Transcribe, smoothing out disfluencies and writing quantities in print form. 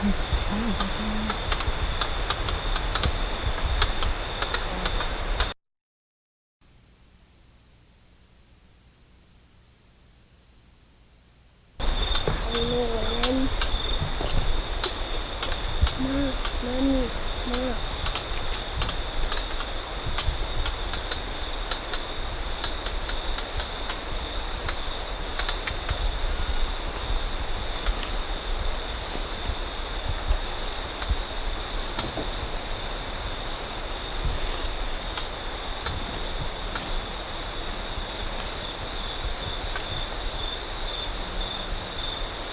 はい、ありがとうございます。